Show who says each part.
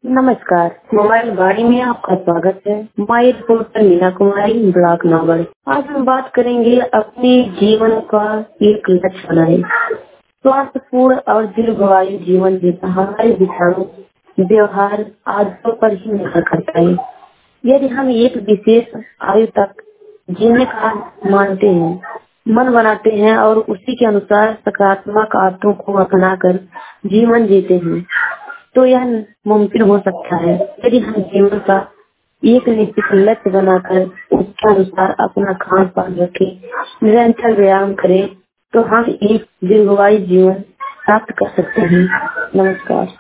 Speaker 1: नमस्कार। मोबाइल गाड़ी में आपका स्वागत है। My reporter Meena Kumari, block Naugarh. आज हम बात करेंगे अपने जीवन का एक लक्ष्य बनाए। स्वास्थ्यपूर्ण और दीर्घायु जीवन जीना हमारे विचारों, व्यवहार, आदतों पर ही निर्भर करता है। यदि हम एक विशेष आयु तक जीने का मानते हैं, मन बनाते हैं और उसी के अनुसार सकारात्मक आदतों को अपनाकर जीवन जीते हैं, तो यह मुमकिन हो सकता है। यदि हम जीवन का एक निश्चित लक्ष्य बनाकर उसके अनुसार अपना खान पान रखें, निरंतर व्यायाम करें, तो हम एक दीर्घायु जीवन प्राप्त कर सकते हैं। नमस्कार।